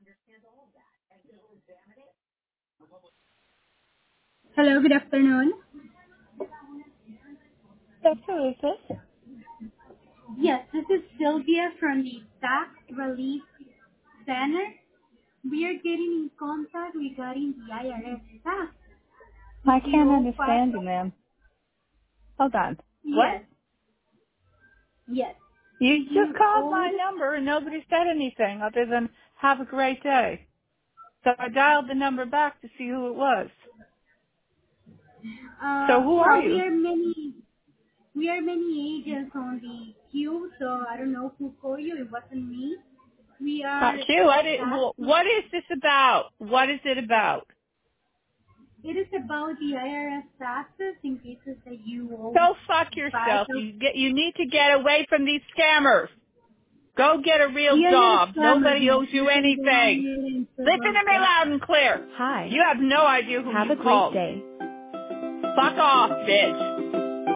Hello, good afternoon. Yes, who is this? Yes, this is Sylvia from the Tax Relief Center. We are getting in contact regarding the IRS tax. I Did can't you understand you, file? ma'am. Hold on. What? Yes, yes. You just You called owed, my number and nobody said anything other than have a great day. So I dialed the number back to see who it was. So who are well, we you? are many agents on the queue, so I don't know who called you. It wasn't me. We are Q, I didn't, tax. what is this about? What is it about? It is about the IRS taxes in cases that you owe Go fuck yourself. filed. You need to get away from these scammers. Go get a real We are not job. scammers, Nobody ma'am. owes You you can go anything. ahead and Listen to me process. loud and clear. Hi. You have no idea who Have you a great called. day. Fuck off, bitch.